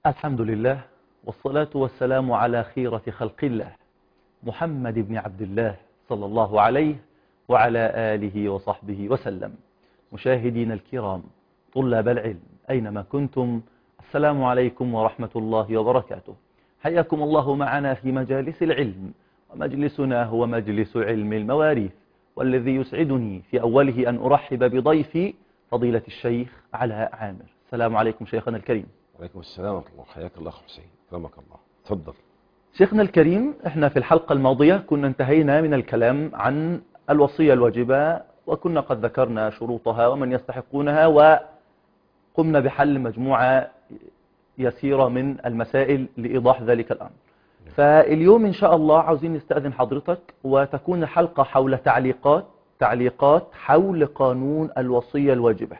الحمد لله، والصلاة والسلام على خيرة خلق الله محمد بن عبد الله صلى الله عليه وعلى آله وصحبه وسلم. مشاهدين الكرام، طلاب العلم أينما كنتم، السلام عليكم ورحمة الله وبركاته. حياكم الله معنا في مجالس العلم، ومجلسنا هو مجلس علم المواريث، والذي يسعدني في أوله أن أرحب بضيفي فضيلة الشيخ علاء عامر. السلام عليكم شيخنا الكريم. وعليكم السلام ورحمة الله. حياك الله أخ حسين، كرمك الله. تفضل. شيخنا الكريم، احنا في الحلقة الماضية كنا انتهينا من الكلام عن الوصية الواجبة، وكنا قد ذكرنا شروطها ومن يستحقونها، وقمنا بحل مجموعة يسيرة من المسائل لإيضاح ذلك الأمر. فاليوم إن شاء الله عاوزين نستأذن حضرتك وتكون الحلقة حول تعليقات حول قانون قانون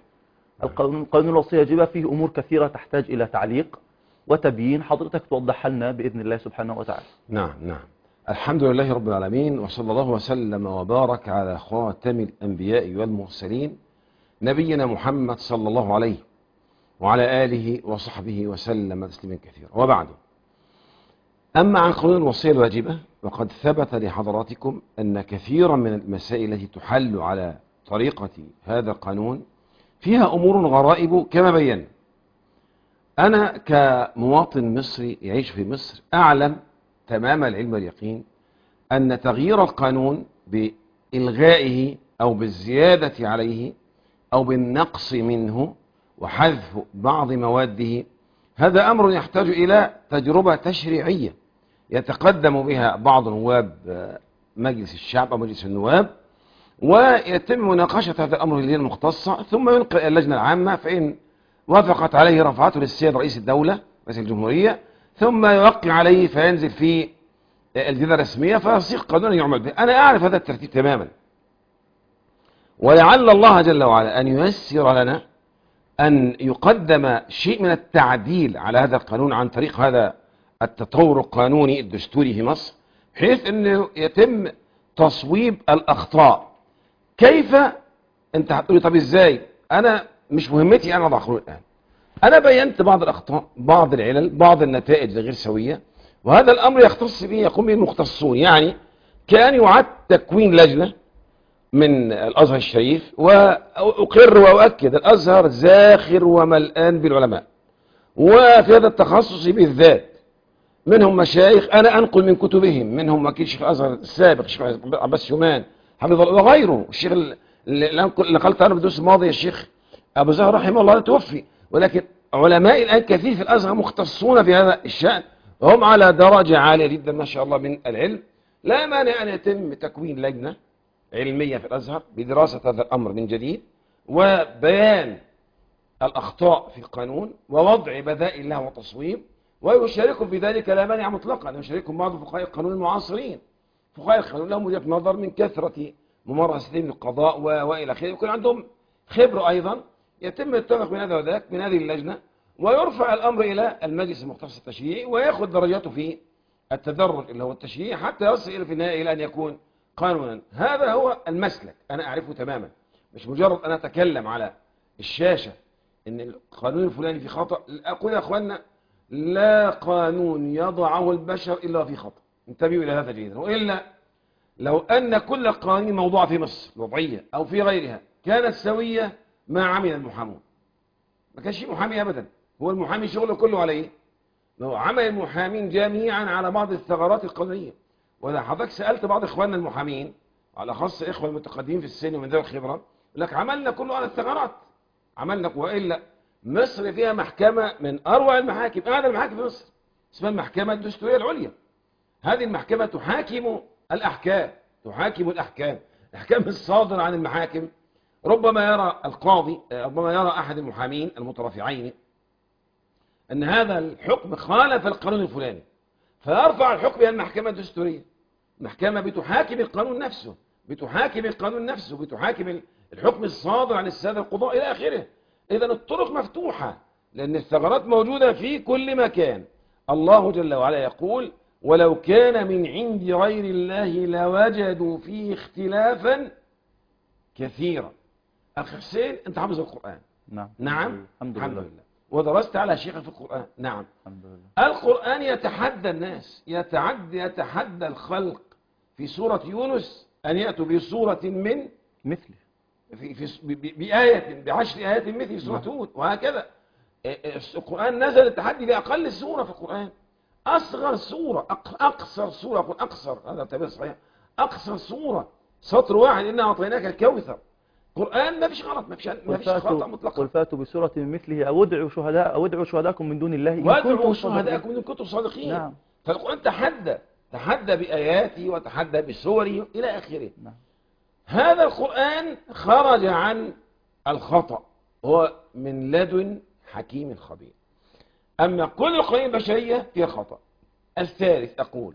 الوصية الواجبة فيه أمور كثيرة تحتاج إلى تعليق وتبيين، حضرتك توضح لنا بإذن الله سبحانه وتعالى. نعم. الحمد لله رب العالمين، وصلى الله وسلم وبارك على خاتم الأنبياء والمرسلين نبينا محمد صلى الله عليه وعلى آله وصحبه وسلم تسليما كثيرا، وبعد. أما عن قانون الوصية الواجبة، وقد ثبت لحضراتكم أن كثيرا من المسائل التي تحل على طريقة هذا القانون فيها أمور غرائب كما بينا. أنا كمواطن مصري يعيش في مصر أعلم تمام العلم واليقين أن تغيير القانون بإلغائه أو بالزيادة عليه أو بالنقص منه وحذف بعض مواده هذا أمر يحتاج إلى تجربة تشريعية يتقدم بها بعض نواب مجلس الشعب أو مجلس النواب، ويتم مناقشة هذا الأمر اللي هي المختصة، ثم ينقل اللجنة العامة، فإن وافقت عليه رفعته للسيد رئيس الدولة رئيس الجمهورية، ثم يوقع عليه فينزل في الجريدة الرسمية فيصير قانونا يعمل به. أنا أعرف هذا الترتيب تماما، ولعل الله جل وعلا أن ييسر لنا أن يقدم شيء من التعديل على هذا القانون عن طريق هذا التطور القانوني الدستوري في مصر، بحيث أنه يتم تصويب الأخطاء. كيف؟ أنت هتقولي طب إزاي؟ أنا مش مهمتي أنا أضع قانون الآن. أنا بينت بعض الأخطاء، بعض العلل، بعض النتائج الغير سوية، وهذا الأمر يختص به يقوم به المختصون. يعني كان يعد تكوين لجنة من الأزهر الشريف، وأقر وأؤكد الأزهر زاخر وملآن بالعلماء، وفي هذا التخصص بالذات منهم مشايخ أنا أنقل من كتبهم، منهم وكيل شيخ الأزهر السابق الشيخ عباس شومان حفظه الله وغيره، الشيخ اللي نقلت عنه في الدروس الماضية الشيخ أبو زهر رحمه الله توفي. ولكن علماء الآن كثير في الأزهر مختصون في هذا الشأن، وهم على درجة عالية جدا ما شاء الله من العلم. لا مانع أن يتم تكوين لجنة علمية في الأزهر بدراسة هذا الأمر من جديد، وبيان الأخطاء في القانون، ووضع بدائل له وتصويب، ويشاركهم في ذلك لا مانع مطلقا أن يشاركهم بعض فقهاء القانون المعاصرين. فقهاء القانون لهم وجهة نظر من كثرة ممارستهم للقضاء وإلى آخره، يكون عندهم خبرة أيضا. يتم الاتفاق من هذا وذاك من هذه اللجنة، ويرفع الأمر إلى المجلس المختص التشريعي، ويأخذ درجاته في التدرج اللي هو التشريعي، حتى يصل إلى في النهاية إلى أن يكون قانونا. هذا هو المسلك، أنا أعرفه تماما، مش مجرد أن أتكلم على الشاشة إن القانون الفلاني في خطأ. أقول يا أخوانا لا قانون يضعه البشر إلا في خطأ، انتبهوا إلى هذا جيدا. وإلا لو أن كل القوانين موضوعة في مصر الوضعية أو في غيرها كانت سوية ما عمل المحامون، ما كانش محامي أبدا. هو المحامي شغله كله على إيه؟ لو عمل المحامين جميعا على بعض الثغرات القانونية. وإذا حضرتك سألت بعض إخواننا المحامين على خاص إخوة المتقدمين في السن ومن ذوي الخبرة، يقول لك عملنا كله على الثغرات، عملنا. وإلا مصر فيها محكمة من أروع المحاكم، أعلى المحاكم في مصر، اسمها المحكمة الدستورية العليا. هذه المحكمة تحاكم الأحكام، الأحكام الصادرة عن المحاكم. ربما يرى القاضي، ربما يرى أحد المحامين المترافعين أن هذا الحكم خالف القانون الفلاني، فيرفع الحكم إلى المحكمة الدستورية. المحكمة بتحاكم القانون نفسه، بتحاكم الحكم الصادر عن السادة القضاء إلى آخره. إذا الطرق مفتوحة، لأن الثغرات موجودة في كل مكان. الله جل وعلا يقول ولو كان من عند غير الله لوجدوا فيه اختلافا كثيرا. أخي حسين أنت حافظ القرآن؟ نعم. نعم. الحمد الحمد لله. لله. ودرست على شيخ في القرآن. نعم، الحمد لله. القرآن يتحدى الناس، يتحدى الخلق في سورة يونس أن يأتوا بسورة من مثله. بآية ب10 آيات مثل سورة هود، وهكذا. القرآن نزل التحدي بأقل سورة في القرآن، أصغر سورة، أقصر سورة، أقول أقصر، هذا التعبير صحيح، أقصر سورة سطر واحد، إنا أعطيناك الكوثر. قرآن ما فيش غلط، ما فيش خطأ مطلقا. قل فاتوا بسورة من مثله أو ادعوا شهداءكم من دون الله إن وادعوا كنتم شهداءكم صادقين. إن كنتم صادقين. نعم. فالقرآن تحدى بآياته وتحدى بسوره إلى آخره. نعم. هذا القرآن خرج عن الخطأ، هو من لدن حكيم خبير. أما كل القوانين البشرية فيها خطأ. الثالث أقول،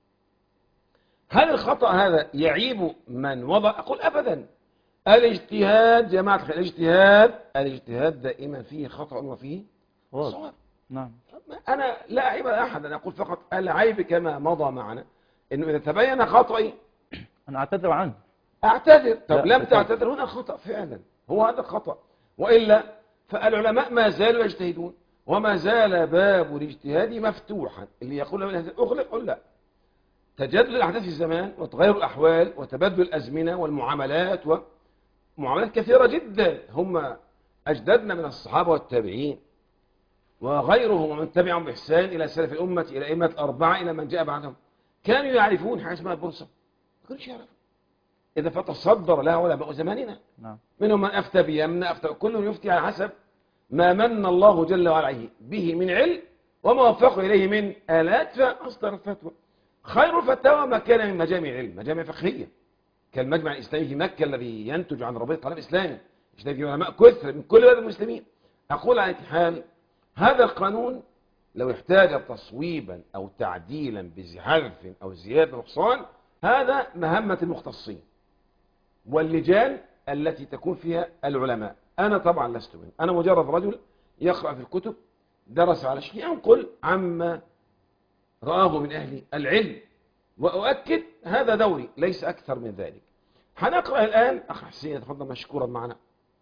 هل الخطأ هذا يعيب من وضع؟ أقول أبدا. الاجتهاد جماعة الخير، الاجتهاد دائما فيه خطأ وفيه صواب. نعم. أنا لا أعيب أحد، أنا أقول فقط العيب كما مضى معنا أنه إذا تبين خطأي أنا أعتذر عنه. أعتذر. طب لا، لم تعتذر هنا خطأ فعلا، هو هذا الخطأ. وإلا فالعلماء ما زالوا يجتهدون، وما زال باب الاجتهاد مفتوحا. اللي يقول له أغلق، قل لا. تجدد الأحداث في الزمان وتغير الأحوال وتبدل الأزمنة والمعاملات، ومعاملات كثيرة جدا. هم أجدادنا من الصحابة والتابعين وغيرهم ومن تبعهم بإحسان إلى سلف الأمة، إلى أئمة الأربعة، إلى من جاء بعدهم، كانوا يعرفون حاجة اسمها البورصة، ما كانوش يعرفوا. إذا فتصدر لها علماء زماننا. نعم. منهم من أفتى بيمنى، كل يفتي على حسب ما من الله جل وعلا به من علم وما وفقه إليه من آلات، فأصدر الفتوى. خير الفتاوى ما كان من مجامع علم، مجامع فقهية، كالمجمع الإسلامي في مكة الذي ينتج عن رابطة العالم الإسلامي، يشترك فيه علماء كثر من كل بلاد المسلمين. أقول على حال هذا القانون لو احتاج تصويبا أو تعديلا بحذف أو زيادة نقصان، هذا مهمة المختصين واللجان التي تكون فيها العلماء. أنا طبعا لست منه، أنا مجرد رجل يقرأ في الكتب، درس على شيء، ينقل عما رآه من أهل العلم، وأؤكد هذا دوري ليس أكثر من ذلك. هنقرأ الآن، أخ حسين تفضل مشكورا معنا،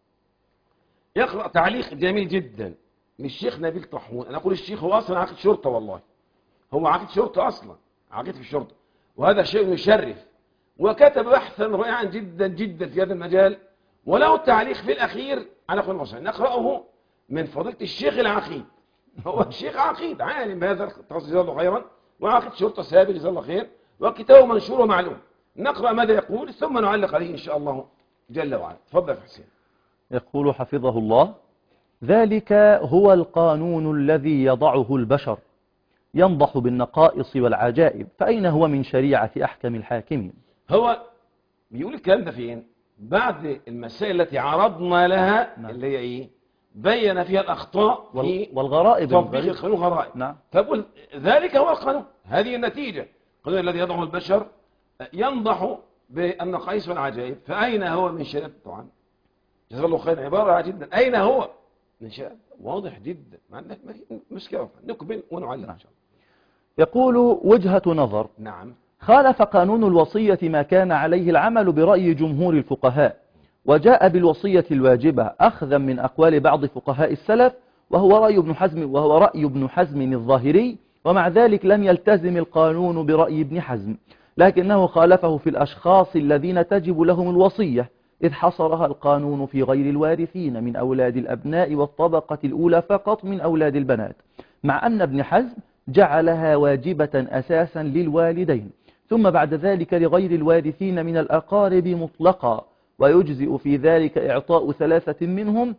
يقرأ تعليق جميل جدا للشيخ نبيل طحون. أنا أقول الشيخ هو أصلا عقيد شرطة، والله هو عقيد شرطة أصلا، عقيد في الشرطة، وهذا شيء يشرف، وكتب بحثا رائعا جدا جدا في هذا المجال، وله التعليق في الأخير على قول المصري. نقرأه من فضيلة الشيخ العقيد، هو الشيخ عقيد عالم بهذا التخصص جزاه الله خيرا، وعقيد شرطة سابق جزاه الله خير، وكتابه منشور ومعلوم. نقرأ ماذا يقول ثم نعلق عليه إن شاء الله جل وعلا. تفضل يا حسين. يقول حفظه الله: ذلك هو القانون الذي يضعه البشر، ينضح بالنقائص والعجائب، فأين هو من شريعة أحكم الحاكمين؟ هو بيقول الكلام ده فين؟ بعد المسائل التي عرضنا لها. نعم. اللي هي ايه؟ بين فيها الأخطاء والغرائب، تطبيق القانون غرائب. نعم. فقل ذلك هو القانون، هذه النتيجة، القانون الذي يضعه البشر ينضح بالنقائص والعجائب، فأين هو من شريعة؟ طبعا جزاه الله خير، عبارة جدا، أين هو من شريعة؟ واضح جدا، ما عندك مشكلة، نقبل ونعلق إن شاء الله. يقول: وجهة نظر. نعم. خالف قانون الوصية ما كان عليه العمل برأي جمهور الفقهاء، وجاء بالوصية الواجبة أخذا من أقوال بعض فقهاء السلف، وهو رأي ابن حزم الظاهري، ومع ذلك لم يلتزم القانون برأي ابن حزم، لكنه خالفه في الأشخاص الذين تجب لهم الوصية، إذ حصرها القانون في غير الوارثين من أولاد الأبناء والطبقة الأولى فقط من أولاد البنات، مع أن ابن حزم جعلها واجبة أساسا للوالدين، ثم بعد ذلك لغير الوارثين من الأقارب مطلقا، ويجزئ في ذلك إعطاء 3 منهم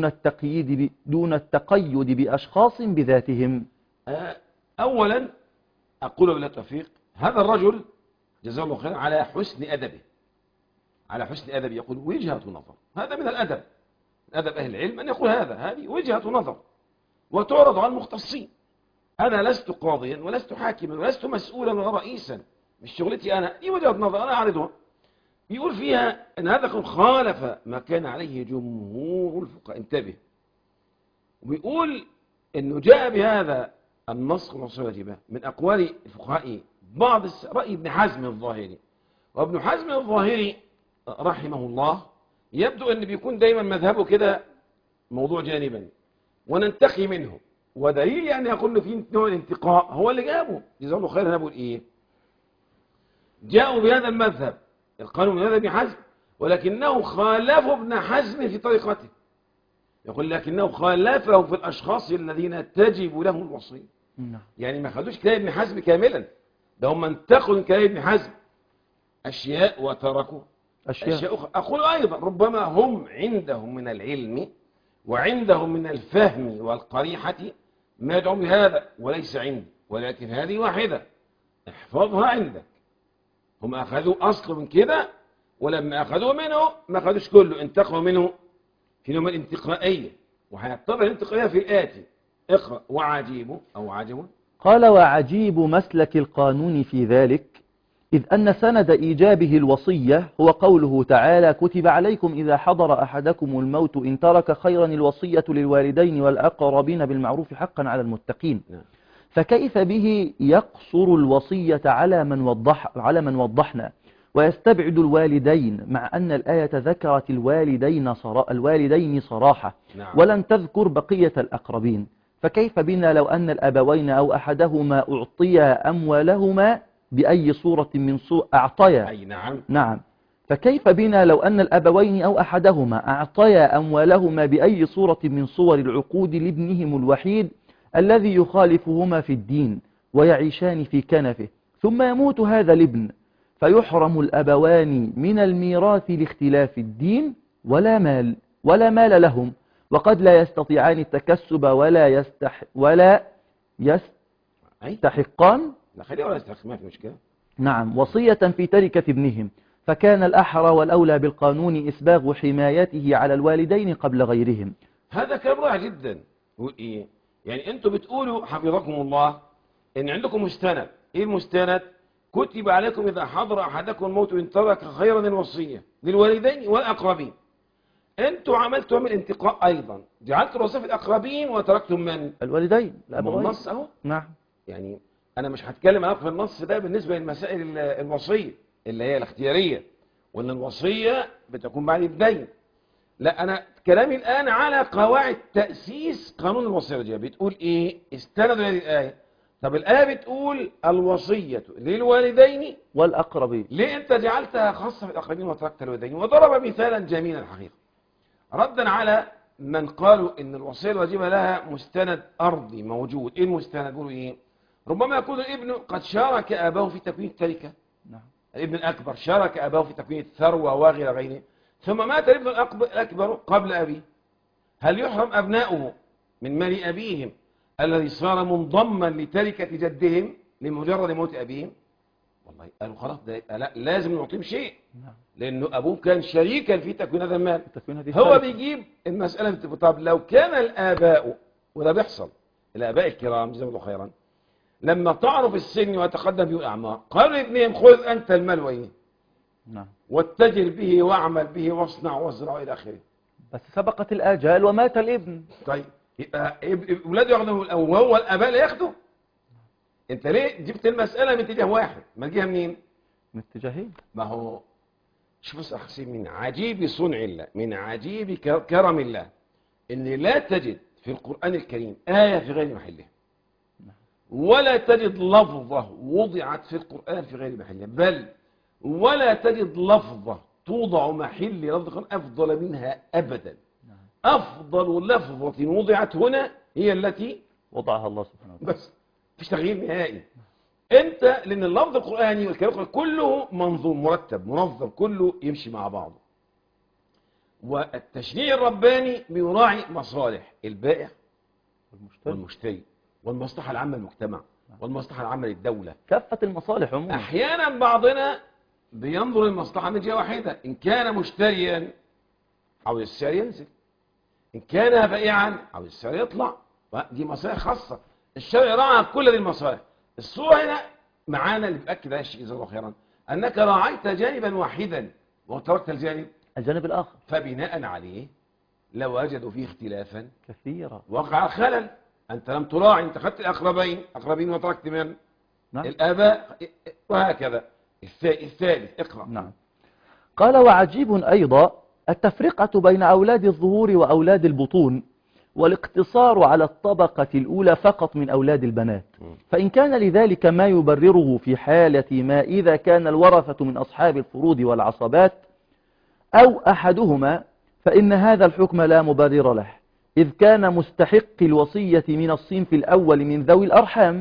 دون التقيد بأشخاص بذاتهم. أولا أقول بالله التوفيق، هذا الرجل جزاه الله خير على حسن أدبه، على حسن أدبه، يقول وجهة نظر. هذا من الأدب، أدب أهل العلم أن يقول هذه وجهة نظر وتعرض على المختصين. أنا لست قاضيا ولست حاكما ولست مسؤولا ولا رئيسا، مش شغلتي أنا، دي وجهة نظر أنا أعرضها. يقول فيها أن هذا قد خالف ما كان عليه جمهور الفقهاء، انتبه، وبيقول أنه جاء بهذا النص والوصية الواجبة من أقوال الفقهاء بعض رأي ابن حزم الظاهري. وابن حزم الظاهري رحمه الله يبدو أن بيكون دايما مذهبه كده موضوع جانبا، وننتقي منه. ودليل أن يقول في نوع الانتقاء هو اللي جابه جزاه الله خيرا. نقول إيه؟ جاءوا بهذا المذهب القانون من هذا ابن حزم، ولكنه خالفوا ابن حزم في طريقته. يقول لكنه خالفه في الأشخاص الذين تجب لهم الوصية. يعني ما خدوش كلام ابن حزم كاملا، ده هم انتقوا من كلام ابن حزم أشياء وتركوا أشياء أخرى. أقول أيضا ربما هم عندهم من العلم وعندهم من الفهم والقريحة ما يدعون بهذا وليس عندي، ولكن هذه واحدة احفظها عندك. هم أخذوا أصل من كده، ولما أخذوا منه ما أخذوش كله، انتقوا منه في نوع من الانتقائية، وهيضطر الانتقائية في الآتي. اقرأ. وعجيب أو عجب. قال وعجيب مسلك القانون في ذلك إذ أن سند إيجابه الوصية هو قوله تعالى كتب عليكم إذا حضر أحدكم الموت إن ترك خيرا الوصية للوالدين والأقربين بالمعروف حقا على المتقين. فكيف به يقصر الوصية على من وضحنا ويستبعد الوالدين، مع أن الآية ذكرت الوالدين صراحة ولم تذكر بقية الأقربين؟ فكيف بنا لو أن الأبوين أو أحدهما أعطيا أموالهما بأي صورة من أعطيا. نعم. فكيف بنا لو أن الأبوين أو أحدهما أعطيا أموالهما بأي صورة من صور العقود لابنهم الوحيد الذي يخالفهما في الدين ويعيشان في كنفه، ثم يموت هذا الابن فيحرم الأبوان من الميراث لاختلاف الدين ولا مال لهم، وقد لا يستطيعان التكسب ولا يستحقان لا خليه ولا يستحق، ما في مشكلة. نعم وصية في تركة ابنهم، فكان الأحرى والأولى بالقانون إسباغ حمايته على الوالدين قبل غيرهم. هذا كلام رائع جدا. يقول إيه؟ يعني أنتم بتقولوا حفظكم الله إن عندكم مستند. إيه المستند؟ كتب عليكم إذا حضر أحدكم الموت إن ترك خيرا الوصية للوالدين والأقربين. أنتم عملتم من انتقاء أيضا، جعلتوا الوصية في الأقربين وتركتم من؟ الوالدين. النص أهو. نعم. يعني أنا مش هتكلم عن في النص ده بالنسبة للمسائل الوصية اللي هي الاختيارية، وأن الوصية بتكون بعد الدين. لا، أنا كلامي الآن على قواعد تأسيس قانون الوصية. بتقول إيه؟ استندوا هذه الآية. طب الآية بتقول الوصية للوالدين والأقربين، ليه أنت جعلتها خاصة بالأقربين وتركت الوالدين؟ وضرب مثالا جميلا الحقيقة ردا على من قالوا إن الوصية الواجبة لها مستند أرضي موجود. إيه المستند؟ يقولوا إيه؟ ربما يكون الابن قد شارك أباه في تكوين التركة. نعم. الابن الأكبر شارك أباه في تكوين الثروة وغيره، ثم مات الابن الأكبر قبل أبيه. هل يحرم أبناؤه من مال أبيهم الذي صار منضما لتركة جدهم لمجرد موت أبيهم؟ والله قالوا خلاص ده لا، لازم نعطيهم شيء، لأنه أبوه كان شريكا في تكوين هذا المال. هو بيجيب المسألة. طب لو كان الآباء، وده بيحصل، الآباء الكرام جزاهم الله خيرا لما طعنوا في السن وتقدم به الأعمار قالوا لابنهم خذ أنت المال وإيه؟ واتجر به واعمل به واصنع وازرع إلى آخره. بس سبقت الآجال ومات الابن. طيب يبقى أولاده ياخدوا وهو الآباء لا ياخدوا؟ أنت ليه جبت المسألة من اتجاه واحد؟ ما تجيها منين؟ من اتجاهين. ما هو شوف أخسي، من عجيب صنع الله، من عجيب كرم الله، إن لا تجد في القرآن الكريم آية في غير محلها، ولا تجد لفظة وضعت في القرآن في غير محلها، بل ولا تجد لفظة توضع محل لفظ القرآن أفضل منها أبدا. أفضل لفظة وضعت هنا هي التي وضعها الله سبحانه وتعالى، بس مفيش تغيير نهائي. أنت لأن اللفظ القرآني والكلام القرآني كله منظوم مرتب منظم، كله يمشي مع بعضه. والتشريع الرباني بيراعي مصالح البائع والمشتري والمصلحة العامة للمجتمع والمصلحة العامة للدولة، كافة المصالح عموما. أحيانا بعضنا بينظر المصلحة من جهة واحدة. إن كان مشتريا عاوز السعر ينزل، إن كان بائعا عاوز السعر يطلع، دي مصالح خاصة. الشرع راعى كل هذه المصالح. الصورة هنا معانا اللي بأكد هذا الشيء جزاه الله خيرا، أنك راعيت جانبا واحدا وتركت الجانب الآخر، فبناء عليه لو وجدوا فيه اختلافا كثيرا وقع الخلل. أنت لم تراعي، أنت أخذت الأقربين وتركت من؟ نعم. الآباء وهكذا. الثالث اقرأ. نعم. قال وعجيب أيضا التفرقة بين أولاد الظهور وأولاد البطون، والاقتصار على الطبقة الأولى فقط من أولاد البنات. فإن كان لذلك ما يبرره في حالة ما إذا كان الورثة من أصحاب الفروض والعصبات أو أحدهما، فإن هذا الحكم لا مبرر له، إذ كان مستحق الوصية من الصنف الأول من ذوي الأرحام.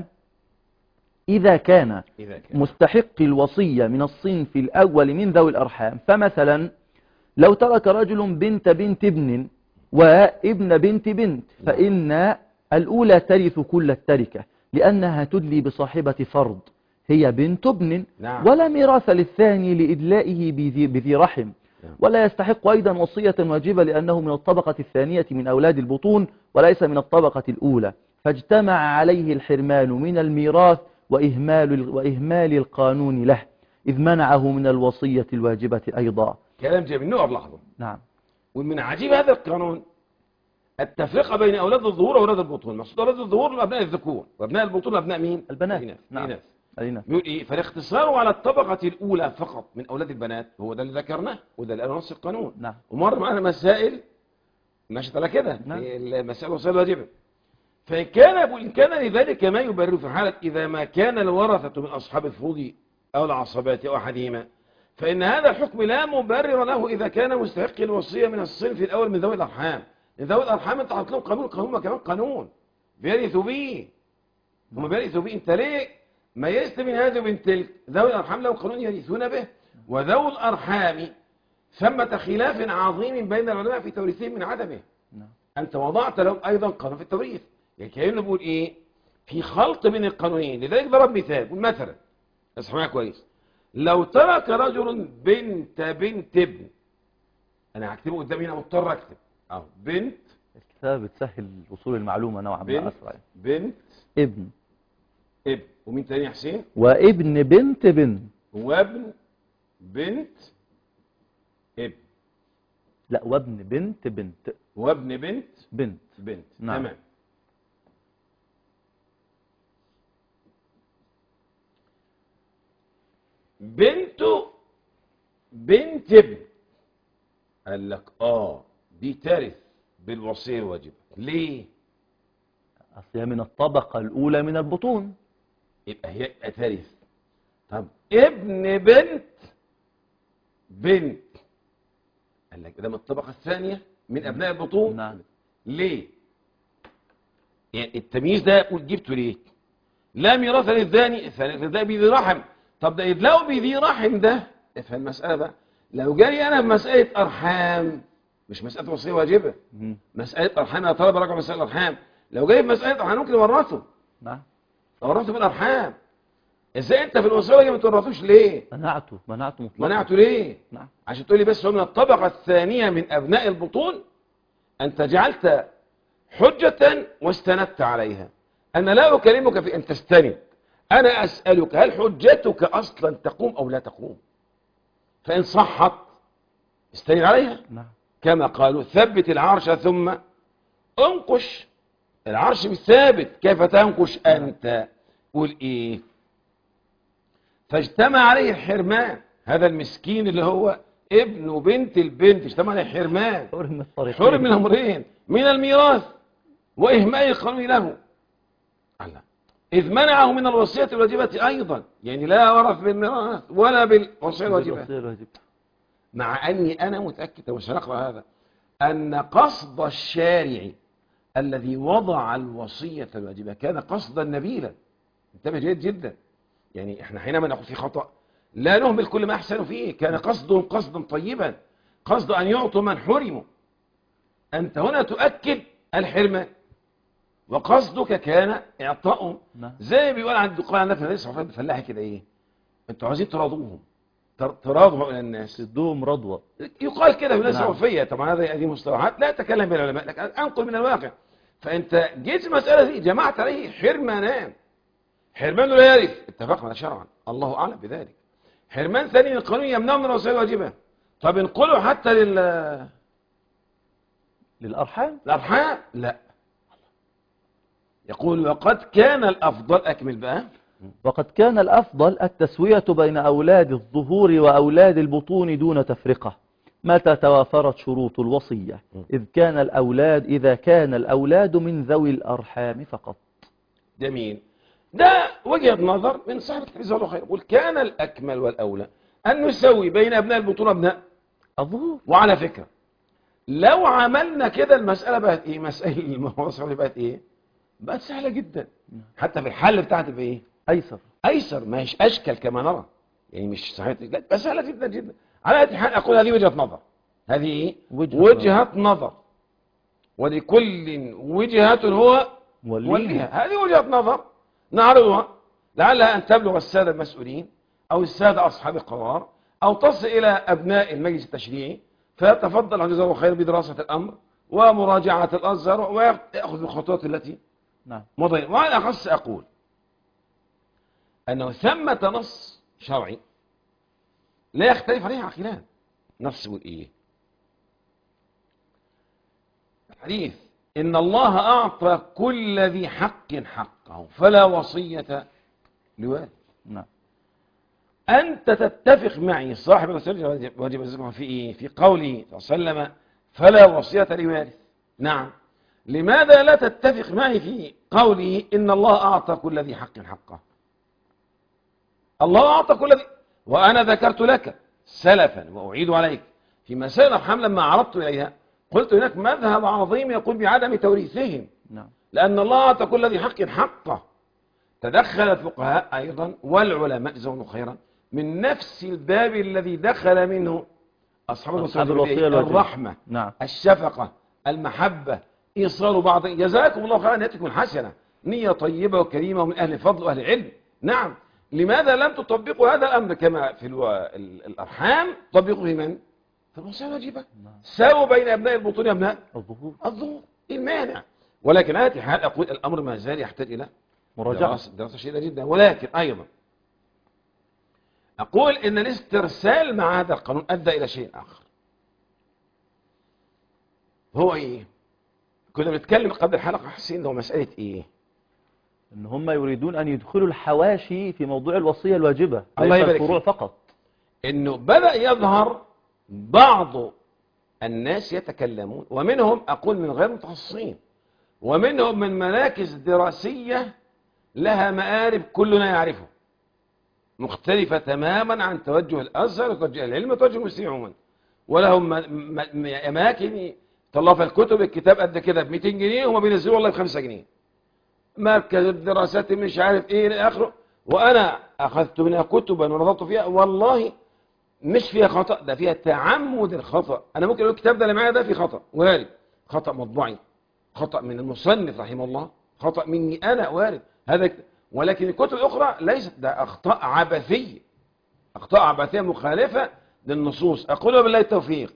إذا كان مستحق الوصية من الصنف الأول من ذوي الأرحام، فمثلا لو ترك رجل بنت بنت ابن وابن بنت بنت، فإن الأولى ترث كل التركة لأنها تدلي بصاحبة فرض هي بنت ابن، ولا ميراث للثاني لإدلائه بذي رحم، ولا يستحق أيضا وصية واجبة لأنه من الطبقة الثانية من أولاد البطون وليس من الطبقة الأولى، فاجتمع عليه الحرمان من الميراث وإهمال القانون له، إذ منعه من الوصية الواجبة أيضا. كلام جميل، نقف لحظة. نعم. ومن عجيب هذا القانون التفرقة بين أولاد الظهور وأولاد البطون. مقصود أولاد الظهور أبناء الذكور، وأبناء البطون أبناء مين؟ البنات. نعم. بيقول إيه؟ فالاختصار على الطبقة الأولى فقط من أولاد البنات هو ده اللي ذكرناه، وده اللي قاله نص القانون. نعم. ومر معنا مسائل ماشية على كده. نعم. المسائل وصايا واجبة. فإن كان لذلك ما يبرر في حالة إذا ما كان الورثة من أصحاب الفروض أو العصبات أو أحدهما، فإن هذا الحكم لا مبرر له إذا كان مستحق الوصية من الصنف الأول من ذوي الأرحام. ذوي الأرحام أنت حاطط لهم قانون كمان قانون بيرثوا بيه، هم بيرثوا بيه. أنت ليه ميزت من هذا وبين تلك؟ ذوي الأرحام لهم قانون يرثون به، وذوي الأرحام ثمة خلاف عظيم بين العلماء في توريثهم من عدمه. أنت وضعت لهم أيضا قانون في التوريث. يعني كأنه بيقول إيه؟ في خلط بين القانونين. لذلك ضرب مثال، مثلا اسمعها كويس، لو ترك رجل بنت ابن، أنا هكتبه قدامي هنا مضطر أكتب بنت، الكتاب بتسهل وصول المعلومة نوعا ما أسرع. بنت ابن، ومين تاني يا حسين؟ وابن بنت ابن، وابن بنت ابن، لا وابن بنت بنت، وابن بنت. نعم. تمام. بنت ابن، قال لك دي ترث بالوصية الواجبة. ليه؟ أصل هي من الطبقة الأولى من البطون، يبقى هي ترث. طب ابن بنت قال لك ده من الطبقة الثانية من أبناء البطون. نعم. ليه؟ يعني التمييز ده قول جبته ليه؟ لا ميراث للثاني، ده بذي رحم. طب ده يدلقوا بذي رحم ده، افهم المسألة بقى. لو جالي أنا بمسألة أرحام، مش مسألة وصية واجبة، مسألة أرحام، أنا طالب راجع مسألة أرحام. لو جاي بمسألة أرحام ممكن يورثه. نعم. ورثه في الأرحام. ازاي انت في الوصية الواجبة ما تورثوش ليه؟ منعته مطلقا. منعته ليه؟ نعم. عشان تقول لي بس هو من الطبقة الثانية من أبناء البطون. أنت جعلت حجة واستندت عليها. أنا لا أكلمك في أن تستند، أنا أسألك هل حجتك أصلا تقوم أو لا تقوم؟ فإن صحت استند عليها. نعم. كما قالوا ثبت العرش ثم انقش. العرش مش ثابت، كيف تنقش أنت؟ قول إيه؟ فاجتمع عليه الحرمان، هذا المسكين اللي هو ابن وبنت البنت اجتمع عليه حرمان، حرم من الأمرين، من الميراث وإهمال القانون له، إذ منعه من الوصية الواجبة أيضا. يعني لا ورث بالميراث ولا بالوصية الواجبة. مع أني أنا متأكد ومش هنقرأ هذا أن قصد الشارع الذي وضع الوصية الواجبة كان قصدا نبيلا. انتبه جيد جدا. يعني احنا حينما نقول في خطأ لا نهمل كل ما أحسن فيه. كان قصدا طيبا، قصد أن يعطوا من حرموا. أنت هنا تؤكد الحرمان، وقصدك كان إعطائهم. زي بيقول عند قال النبي صلى الله عليه وسلم فلاحي كده إيه؟ أنتوا عايزين تراضوهم، تراضوا إلى الناس، تدوهم رضوة، يقال كده في الناس عرفية. طبعا هذه مصطلحات لا أتكلم بها العلماء، لكن أنقل من الواقع. فأنت جيت المسألة دي جمعت عليه حرمانان. حرمان لا يرث اتفقنا شرعا، الله أعلم بذلك. حرمان ثاني القانون يمنعه من الوصية الواجبة. طب انقله حتى للأرحام؟ الأرحام لا. يقول وقد كان الأفضل، أكمل بقى، وقد كان الأفضل التسوية بين أولاد الظهور وأولاد البطون دون تفرقة، متى توافرت شروط الوصية؟ إذا كان الأولاد من ذوي الأرحام فقط. جميل. ده وجهة نظر من صاحب التلفزيون الله خير، يقول كان الأكمل والأولى أن نسوي بين أبناء البطولة أبناء الظهور. وعلى فكرة لو عملنا كده المسألة بقت إيه؟ مسألة المواصلة بقت إيه؟ بقت سهلة جدا، حتى في الحل بتاعتها بإيه؟ أيسر. أيسر، مش أشكل كما نرى، يعني مش صحيح، بس سهلة جدا جدا. على أي حال أقول هذه وجهة نظر، هذه إيه؟ وجهة نظر، ولكل وجهة هو وليها. هذه وجهة نظر نعرضها لعلها أن تبلغ السادة المسؤولين أو السادة أصحاب القرار أو تصل إلى أبناء المجلس التشريعي، فيتفضل جزاه الله خير بدراسة الأمر ومراجعة الأزهر ويأخذ بالخطوات التي مضى. وعلى الأخص أقول أنه ثمة نص شرعي لا يختلف عليه عقلان. نص يقول إيه؟ الحديث إن الله أعطى كل ذي حق حقه فلا وصية لوارث. أنت تتفق معي صاحب الرسالة واجب الزكاة في إيه؟ في قوله صلى الله عليه وسلم فلا وصية لوارث. نعم. لماذا لا تتفق معي في قوله إن الله أعطى كل ذي حق حقه؟ الله أعطى كل ذي، وأنا ذكرت لك سلفا وأعيد عليك في مسائل الأرحام لما عرضت إليها قلت هناك مذهب عظيم يقول بعدم توريثهم، لأن الله أعطى كل ذي حق حقه. تدخل الفقهاء أيضا والعلماء جزاهم الله خيرا من نفس الباب الذي دخل منه أصحاب الوصية، الرحمة، الشفقة، المحبة، إيصال بعض. جزاكم الله خيرا، نيتكم الحسنة، نية طيبة وكريمة ومن أهل فضل وأهل علم. نعم. لماذا لم تطبقوا هذا الأمر كما في الأرحام طبقوا في من؟ في الوصية الواجبة. ساووا بين أبناء البطون أبناء الظهور. إيه المانع؟ ولكن هذه حال أقول الأمر ما زال يحتاج إلى مراجعة دراسة شديدة جدا. ولكن أيضا أقول إن الاسترسال مع هذا القانون أدى إلى شيء آخر. هو إيه؟ كنا بنتكلم قبل الحلقة حسين هو مسألة إيه؟ إن هم يريدون أن يدخلوا الحواشي في موضوع الوصية الواجبة ليس الفروع فقط. إنه بدأ يظهر بعض الناس يتكلمون، ومنهم أقول من غير متخصصين، ومنهم من مراكز دراسية لها مآرب كلنا يعرفه مختلفة تماما عن توجه الأزهر وتوجه العلم وتوجه المسلمين عموما، ولهم أماكن طلعوا في الكتب الكتاب قد كده ب 200 جنيه وهم بينزلوا والله ب 5 جنيه. مركز الدراسات مش عارف ايه الى اخره، وانا اخذت منها كتبا ونظرت فيها والله مش فيها خطأ، ده فيها تعمد الخطأ. انا ممكن اقول الكتاب ده اللي معايا ده فيه خطأ وارد، خطأ مطبعي، خطأ من المصنف رحمه الله، خطأ مني انا وارد هذا ولكن الكتب الاخرى ليست، ده اخطاء عبثية، اخطاء عبثية مخالفة للنصوص. اقول بالله التوفيق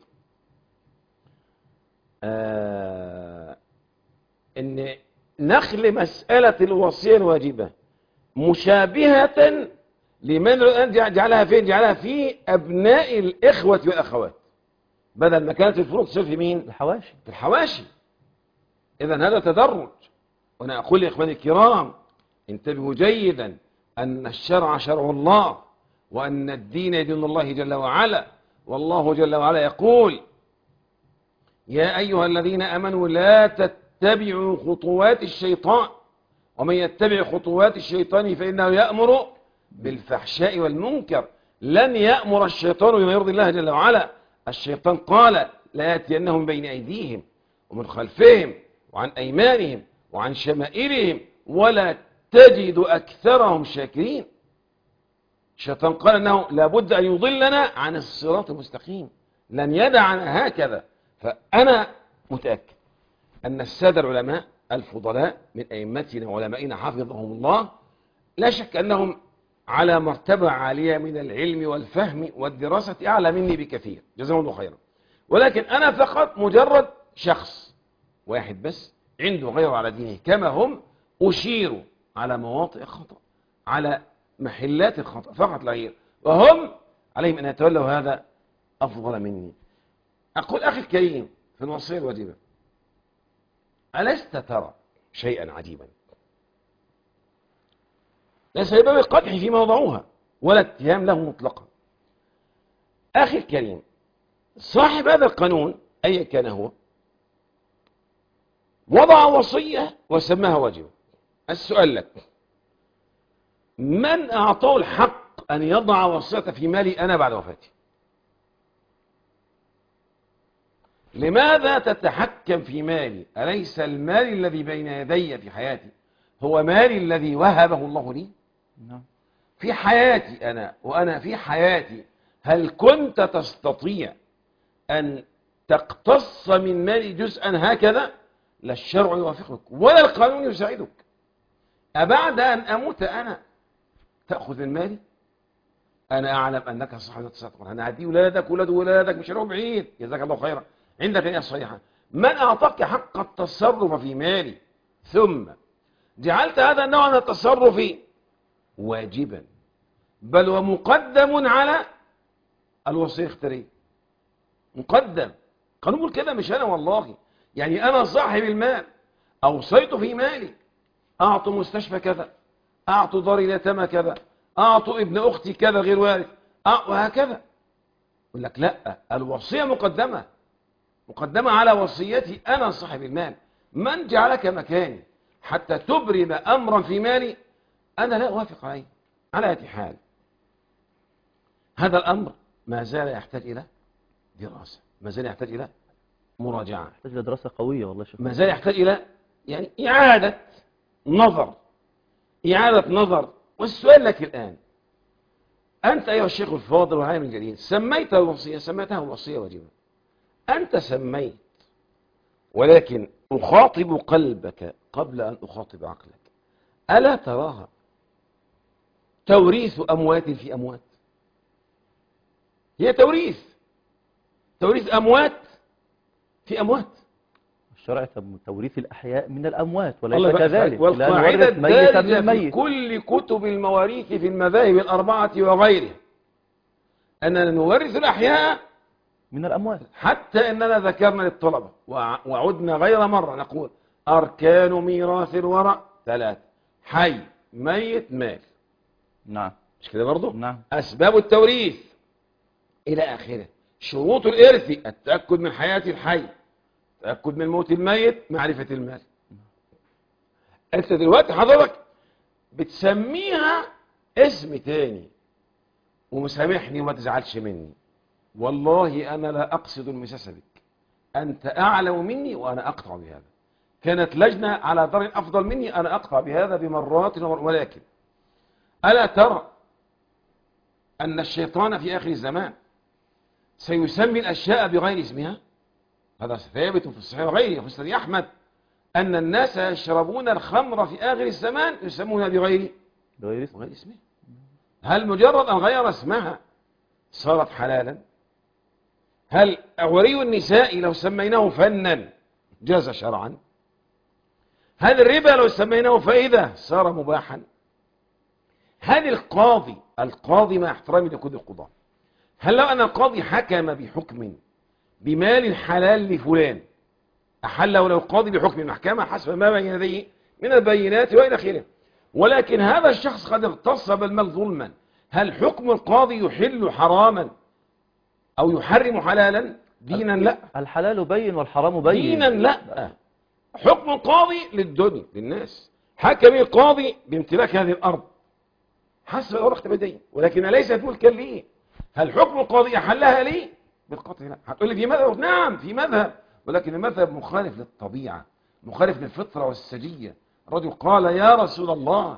ان نخل مسألة الوصية الواجبة مشابهة لمن جعلها فين؟ جعلها في أبناء الإخوة والأخوات، بدل ما كانت الفروق تصير في مين؟ الحواشي. في الحواشي. إذن هذا تدرج. وأنا أقول لإخواني الكرام انتبهوا جيدا أن الشرع شرع الله، وأن الدين دين الله جل وعلا، والله جل وعلا يقول يا أيها الذين آمنوا لا تتبعوا خطوات الشيطان ومن يتبع خطوات الشيطان فإنه يأمر بالفحشاء والمنكر. لن يأمر الشيطان بما يرضي الله جل وعلا. الشيطان قال لا يأتينهم من بين أيديهم ومن خلفهم وعن أيمانهم وعن شمائلهم ولا تجد أكثرهم شاكرين. الشيطان قال أنه لابد أن يضلنا عن الصراط المستقيم، لن يدعنا هكذا. فأنا متأكد أن السادة العلماء الفضلاء من أئمتنا وعلمائنا حفظهم الله لا شك أنهم على مرتبة عالية من العلم والفهم والدراسة، أعلى مني بكثير جزاهم الله خيرا. ولكن أنا فقط مجرد شخص واحد بس عنده غير على دينه، كما هم أشيروا على مواطئ الخطأ، على محلات الخطأ فقط لا غير، وهم عليهم أن يتولوا هذا أفضل مني. أقول أخي الكريم في الوصية الواجبة، ألست ترى شيئا عجيبا؟ ليس لباب القدح فيما وضعوها ولا اتهام له مطلقا. أخي الكريم، صاحب هذا القانون أيا كان هو وضع وصية وسماها واجبة. السؤال لك، من أعطاه الحق أن يضع وصية في مالي أنا بعد وفاتي؟ لماذا تتحكم في مالي؟ أليس المال الذي بين يدي في حياتي هو مالي الذي وهبه الله لي؟ نعم. في حياتي أنا وأنا في حياتي، هل كنت تستطيع أن تقتص من مالي جزءا هكذا؟ لا الشرع يوافقك ولا القانون يساعدك. أبعد أن أموت أنا تأخذ من مالي؟ أنا أعلم أنك صاحب تصدق، أنا هدي ولادك ولادك مش هروح بعيد، جزاك الله خيرا. عندك نية صحيحة. من أعطاك حق التصرف في مالي ثم جعلت هذا النوع من التصرف واجبا بل ومقدم على الوصية الاختيارية؟ مقدم. قانون كده مش أنا والله، يعني أنا صاحب المال أوصيت في مالي أعطوا مستشفى كذا، أعطوا دار اليتامى كذا، أعطوا ابن أختي كذا غير وارث، وهكذا. يقول لك لا، الوصية مقدمة على وصيتي أنا صاحب المال. من جعلك مكاني حتى تبرم أمرا في مالي أنا لا أوافق عليه؟ على أي حال هذا الأمر ما زال يحتاج إلى دراسة، ما زال يحتاج إلى مراجعة، يحتاج إلى دراسة قوية والله شيخ. ما زال يحتاج إلى يعني إعادة نظر. والسؤال لك الآن، أنت أيها الشيخ الفاضل والعالم الجليل سميت الوصية، سميتها الوصية واجبة. أنت سميت، ولكن أخاطب قلبك قبل أن أخاطب عقلك. ألا تراها توريث أموات في أموات؟ هي توريث أموات في أموات. الشرع توريث الأحياء من الأموات وليس كذلك. لا والقاعدة نورث ميتا الدارجة من في ميت. كل كتب المواريث في المذاهب الأربعة وغيرها أننا نورث الأحياء من الأموات. حتى أننا ذكرنا للطلبة وعدنا غير مرة نقول أركان ميراث الورع 3: حي، ميت، مال. نعم. مش كده برضو؟ نعم. أسباب التوريث إلى آخره. شروط الإرث: التأكد من حياة الحي، التأكد من موت الميت، معرفة المال. أنت دلوقتي حضرتك بتسميها اسم تاني، ومسامحني وما تزعلش مني، والله أنا لا أقصد المساس بك، أنت أعلم مني وأنا أقطع بهذا. كانت لجنة على درجة أفضل مني، أنا أقطع بهذا بمرات ولكن ألا ترى أن الشيطان في آخر الزمان سيسمي الأشياء بغير اسمها؟ هذا ثابت في الصحيح وغيره، في مسند أحمد أن الناس يشربون الخمر في آخر الزمان يسمونها بغير اسمها. هل مجرد أن غير اسمها صارت حلالا؟ هل أوري النساء لو سميناه فنا جاز شرعا؟ هل الربا لو سميناه فائدة صار مباحا؟ هل القاضي مع احترامي لكل القضاة، هل لو أن القاضي حكم بحكم بمال حلال لفلان أحله له القاضي بحكم المحكمة حسب ما بين يديه من البينات وإلى آخره، ولكن هذا الشخص قد اغتصب المال ظلما، هل حكم القاضي يحل حراما أو يحرم حلالا؟ دينا لا. الحلال بين والحرام بين. دينا لا. حكم القاضي للدنيا للناس، حكم القاضي بامتلاك هذه الأرض حسب الورقة بدين، ولكن ليست ملكا لي. هل حكم القاضي أحلها لي؟ بالقطع لا. هتقول لي في مذهب، نعم في مذهب، ولكن المذهب مخالف للطبيعة، مخالف للفطرة والسجية. الرجل قال يا رسول الله،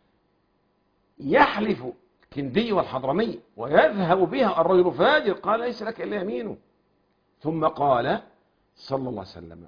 يحلف الكندي والحضرمي ويذهب بها الرجل فاجر، قال ليس لك إلا يمينه. ثم قال صلى الله عليه وسلم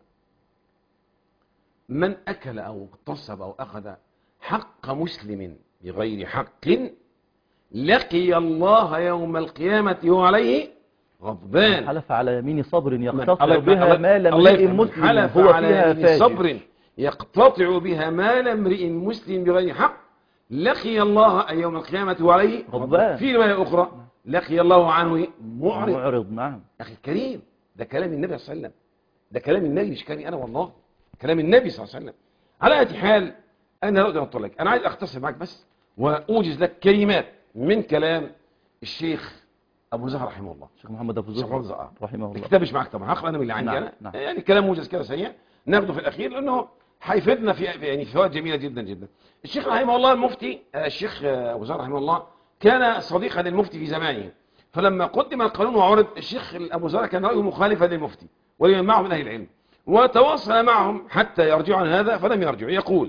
من أكل أو اغتصب أو أخذ حق مسلم بغير حق لقي الله يوم القيامة وهو عليه غضبان. حلف على يمين صبر يقتطع بها مال امرئ مسلم حلف هو على فيها يمين فاجر. صبر يقتطع بها مال امرئ مسلم بغير حق لقي الله يوم القيامة وعليه غضبان. في رواية أخرى لقي الله عنه معرض. نعم. أخي الكريم، ده كلام النبي صلى الله عليه وسلم، ده كلام النبي مش كلامي أنا والله، كلام النبي صلى الله عليه وسلم. على أي حال أنا لا أقدر أطلع لك، أنا عايز أختصر معك بس وأوجز لك كلمات من كلام الشيخ أبو زهر رحمه الله. الشيخ محمد أبو الشيخ زهر محمد زهر رحمه الله. الكتاب مش معك طبعا، هقرأ أنا من اللي عندي. نعم. أنا نعم. يعني كلام موجز كده سريع ناخده في الأخير لأنه هيفيدنا في يعني فوائد جميلة جدا جدا. الشيخ رحمه الله المفتي الشيخ أبو زهر رحمه الله كان صديقا للمفتي في زمانه، فلما قدم القانون وعرض الشيخ أبو زهر كان رأيه مخالفا للمفتي ولمن معه من أهل العلم، وتواصل معهم حتى يرجعوا عن هذا فلم يرجعوا. يقول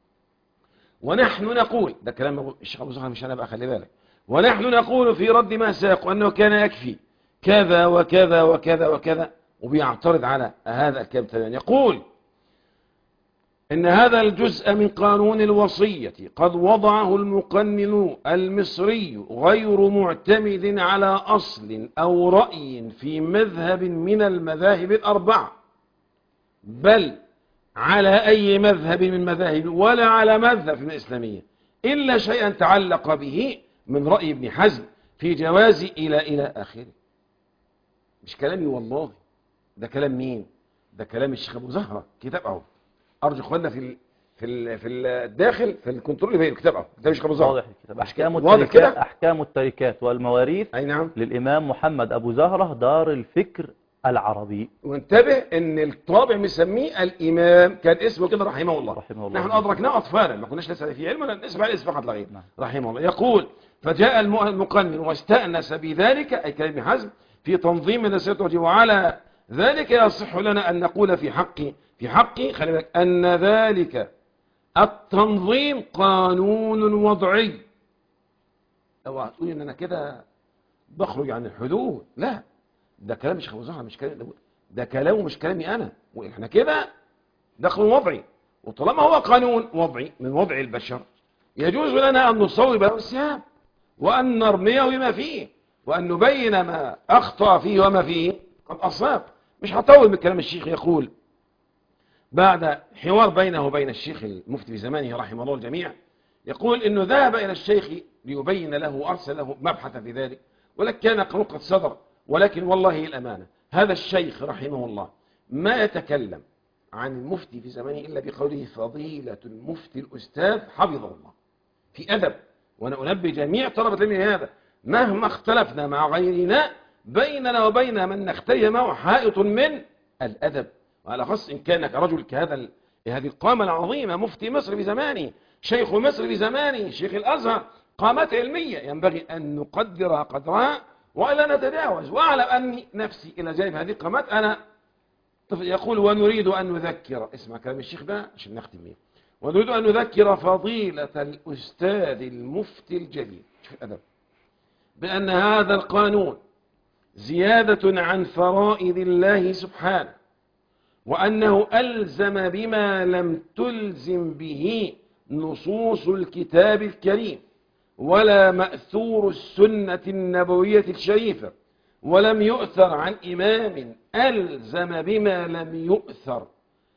ونحن نقول، ده كلام الشيخ أبو زهر مش أنا بقى، خلي بالك، ونحن نقول في رد ما ساق أنه كان يكفي كذا وكذا وكذا وكذا، وبيعترض على هذا الكلام تماما. يقول إن هذا الجزء من قانون الوصية قد وضعه المقنن المصري غير معتمد على أصل أو رأي في مذهب من المذاهب الأربعة، بل على أي مذهب من مذاهب ولا على مذهب من الإسلامية، إلا شيئا تعلق به من رأي ابن حزم في جواز إلى آخره. مش كلامي والله، ده كلام مين؟ ده كلام الشيخ أبو زهرة، كتاب أهو. أرجو إخواننا في الداخل في الكنترول يبين الكتاب أهو، كتاب الشيخ أبو زهرة. واضح الكتاب. أحكام التركات والمواريث. أي نعم. للإمام محمد أبو زهرة دار الفكر العربي. وانتبه ان الطابع مسميه الامام، كان اسمه كده رحمه الله. رحمه الله. نحن ادركناه اطفالا ما كناش لسه في علم، نسمع الاسم فقط لا غير. رحمه الله. يقول فجاء المقنن واستأنس بذلك اي كلام ابن حزم في تنظيم النسيئة، وعلى ذلك يصح لنا ان نقول في حقي خلي بالك ان ذلك التنظيم قانون وضعي. اوعى تقول ان انا كده بخرج عن الحدود، لا، ده كلام الشيخ أبو زهر، مش كلام ده كلامه مش كلامي انا، واحنا كده ده قانون وضعي، وطالما هو قانون وضعي من وضع البشر يجوز لنا ان نصوب له السهام وان نرميه بما فيه وان نبين ما اخطا فيه وما فيه قد اصاب. مش هطول من كلام الشيخ. يقول بعد حوار بينه وبين الشيخ المفتي في زمانه رحمه الله الجميع، يقول انه ذهب الى الشيخ ليبين له وارسل له مبحثا في ذلك، ولكن كان قانون قد صدر، ولكن والله الأمانة هذا الشيخ رحمه الله ما يتكلم عن المفتي في زمانه إلا بقوله فضيلة المفتي الأستاذ حفظه الله، في أدب. وأنا أنبه جميع طلبة العلم هذا، مهما اختلفنا مع غيرنا بيننا وبين من نختلف معه حائط من الأدب، وعلى خاص إن كان كرجل هذه القامة العظيمة، مفتي مصر في زمانه، شيخ مصر في زمانه، شيخ الأزهر، قامات علمية ينبغي أن نقدرها قدرها وإلا نتجاوز. وأعلم أني نفسي إلى جانب هذه القامات أنا يقول ونريد أن نذكر، اسمع كلام الشيخ ده عشان نختم بيه، ونريد أن نذكر فضيلة الأستاذ المفتي الجليل شوف الأدب بأن هذا القانون زيادة عن فرائض الله سبحانه، وأنه ألزم بما لم تلزم به نصوص الكتاب الكريم ولا مأثور السنة النبوية الشريفة، ولم يؤثر عن إمام ألزم بما لم يؤثر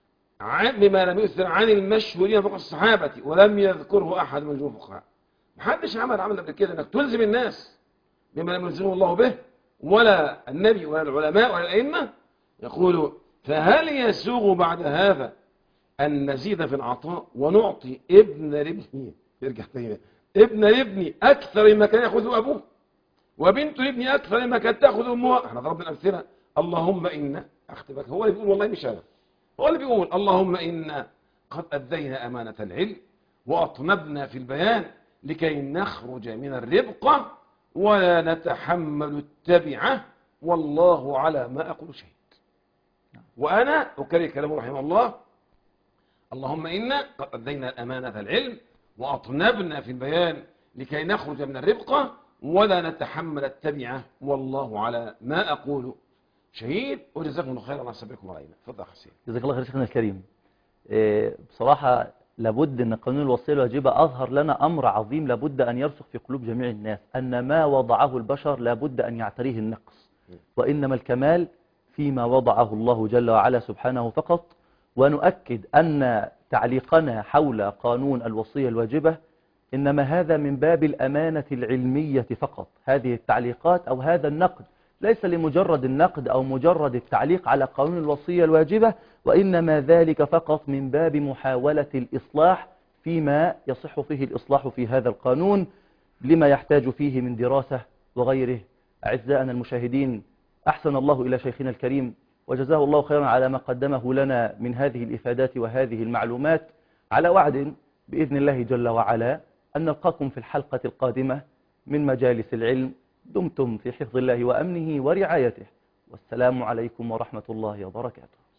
عن المشهورين فوق الصحابة ولم يذكره أحد من الفقهاء. محدش عمل قبل كده انك تلزم الناس بما لم يلزمه الله به ولا النبي ولا العلماء ولا الأئمة. يقول فهل يسوغ بعد هذا أن نزيد في العطاء ونعطي ابن لابني، يرجع تاني، ابن لابني أكثر مما كان يأخذه أبوه، وبنت لابني أكثر مما كانت تأخذ أمها. احنا ضربنا الأمثلة. اللهم إنا أختبك، هو اللي بيقول والله مش أنا، هو اللي بيقول اللهم إنا قد أدينا أمانة العلم وأطنبنا في البيان لكي نخرج من الربقة ولا نتحمل التبعة والله على ما أقول شهيد. وأنا أكرر كلامه رحمه الله، اللهم إنا قد أدينا أمانة العلم وأطنبنا في البيان لكي نخرج من الربقة ولا نتحمل التبعة والله على ما أقول شهيد. وجزاكم الله خيرا على صبركم وراينا. تفضل حسين. جزاك الله خير شيخنا الكريم. بصراحة لابد أن قانون الوصية الواجبة أظهر لنا أمر عظيم لابد أن يرسخ في قلوب جميع الناس، أن ما وضعه البشر لابد أن يعتريه النقص، وإنما الكمال فيما وضعه الله جل وعلا سبحانه فقط. ونؤكد أن تعليقنا حول قانون الوصية الواجبة إنما هذا من باب الأمانة العلمية فقط. هذه التعليقات أو هذا النقد ليس لمجرد النقد أو مجرد التعليق على قانون الوصية الواجبة، وإنما ذلك فقط من باب محاولة الإصلاح فيما يصح فيه الإصلاح في هذا القانون لما يحتاج فيه من دراسة وغيره. أعزائنا المشاهدين، أحسن الله إلى شيخنا الكريم وجزاه الله خيرا على ما قدمه لنا من هذه الإفادات وهذه المعلومات، على وعد بإذن الله جل وعلا أن نلقاكم في الحلقة القادمة من مجالس العلم. دمتم في حفظ الله وأمنه ورعايته، والسلام عليكم ورحمة الله وبركاته.